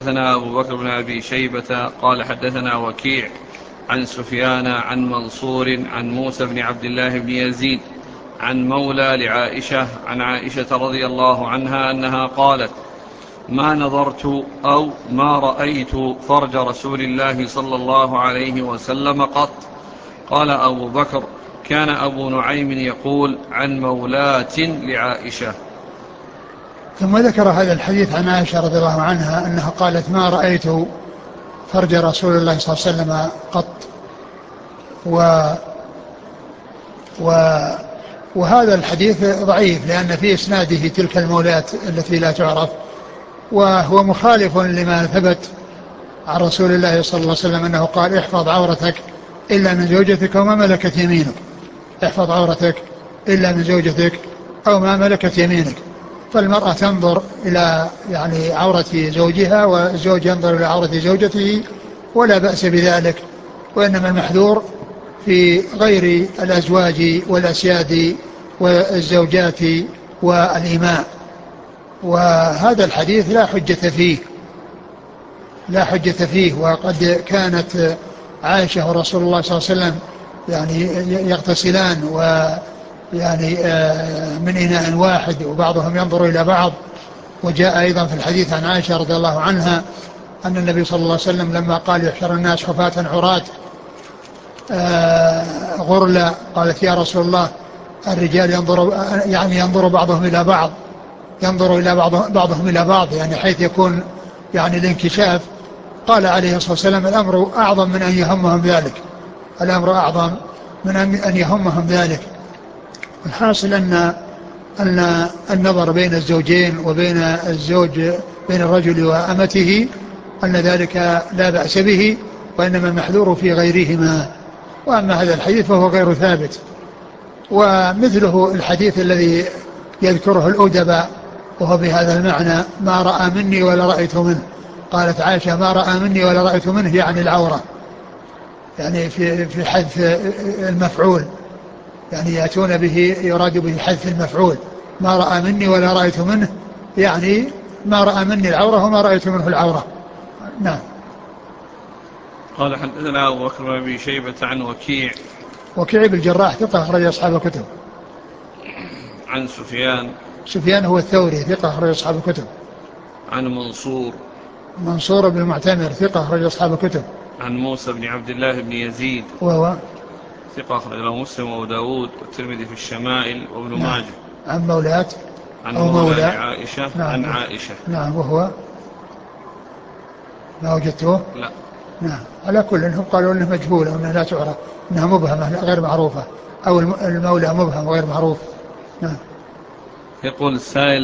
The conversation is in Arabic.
حدثنا أبو بكر بن أبي شيبة قال حدثنا وكيع عن سفيان عن منصور عن موسى بن عبد الله بن يزيد عن مولى لعائشة عن عائشة رضي الله عنها أنها قالت: ما نظرت أو ما رأيت فرج رسول الله صلى الله عليه وسلم قط. قال أبو بكر: كان أبو نعيم يقول عن مولاة لعائشة. ثم ذكر هذا الحديث عن عائشة رضي الله عنها أنها قالت: ما رأيت فرج رسول الله صلى الله عليه وسلم قط. و و وهذا الحديث ضعيف لأن في إسناده تلك المولاة التي لا تعرف، وهو مخالف لما ثبت عن رسول الله صلى الله عليه وسلم أنه قال: احفظ عورتك إلا من زوجتك وما ملكت يمينك. احفظ عورتك إلا من زوجتك أو ما ملكت يمينك. فالمرأة تنظر إلى عورة زوجها، والزوج ينظر إلى عورة زوجته، ولا بأس بذلك. وإنما المحذور في غير الأزواج والأسياد والزوجات والإماء. وهذا الحديث لا حجة فيه. وقد كانت عائشة ورسول الله صلى الله عليه وسلم يغتسلان من إناء واحد، وبعضهم ينظر إلى بعض. وجاء أيضا في الحديث عن عائشة رضي الله عنها أن النبي صلى الله عليه وسلم لما قال: يحشر الناس حفاة عراة غرلا، قالت: يا رسول الله، الرجال ينظر بعضهم إلى بعض، ينظر إلى بعضهم إلى بعض، حيث يكون الانكشاف. قال عليه الصلاة والسلام: الأمر أعظم من أن يهمهم ذلك، الأمر أعظم من أن يهمهم ذلك. الحاصل أن النظر بين الزوجين وبين الزوج، بين الرجل وأمته، أن ذلك لا بأس به، وإنما المحذور في غيرهما. وأما هذا الحديث فهو غير ثابت. ومثله الحديث الذي يذكره الأدباء وهو بهذا المعنى: ما رأى مني ولا رأيت منه. قالت عائشة: ما رأى مني ولا رأيت منه، العورة، في حذف المفعول، يأتون به يراد به حذف المفعول. ما رأى مني ولا رأيت منه، ما رأى مني العورة وما رأيت منه العورة. نعم. قال حدثنا أبو بكر بن أبي شيبة عن وكيع بن الجراح ثقة أخرج أصحاب الكتب. عن سفيان هو الثوري ثقة أخرج أصحاب الكتب. عن منصور بن المعتمر ثقة أخرج أصحاب الكتب. عن موسى بن عبد الله بن يزيد وهو ثقة أخرج له مسلم وأبو داود والترمذي في الشمائل وابن نعم. ماجه. عن مولاة عن أو مولى مولى. لعائشة. نعم. عن عائشة. نعم. وهو ما وجدته. لا. نعم. على كل إنهم قالوا إنه مجهول وإنها لا تعرف، إنها مبهمة غير معروفة، أو المولى مبهم غير معروف. نعم. يقول السائل: